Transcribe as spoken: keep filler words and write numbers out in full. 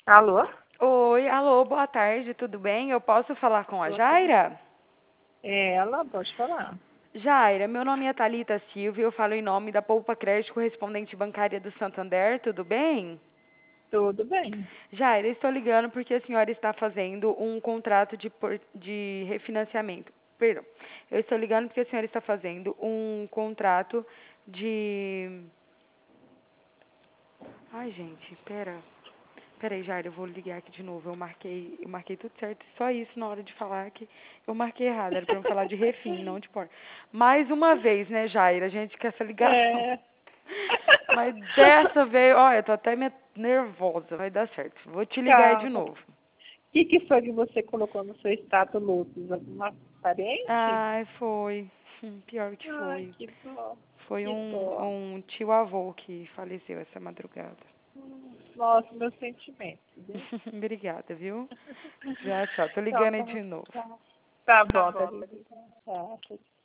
Alô? Oi, alô, boa tarde, tudo bem? Eu posso falar com a Jaira? É, ela pode falar. Jaira, meu nome é Thalita Silva e eu falo em nome da Poupa Crédito Correspondente Bancária do Santander, tudo bem? Tudo bem. Jaira, estou ligando porque a senhora está fazendo um contrato de, por- de refinanciamento. Perdão. Eu estou ligando porque a senhora está fazendo um contrato de. Ai, gente, pera. Peraí, Jair, eu vou ligar aqui de novo. Eu marquei, eu marquei tudo certo. Só isso na hora de falar que eu marquei errado. Era pra eu falar de refim, não de por. Mais uma vez, né, Jair? A gente quer essa ligação. É. Mas dessa vez, olha, eu tô até me- nervosa. Vai dar certo. Vou te ligar de Calma. O novo. que, que foi que você colocou no seu status Lúcis? Alguma parente? Ai, foi. Hum, Pior que Ai, foi. que dó. Foi Que um, dó. um tio-avô que faleceu essa madrugada. Hum, Nossa, meus sentimentos, viu? Obrigada, viu? Já, tchau. Tô Tchau, ligando aí tá, de novo. tá. Tá bom, tá. Tchau.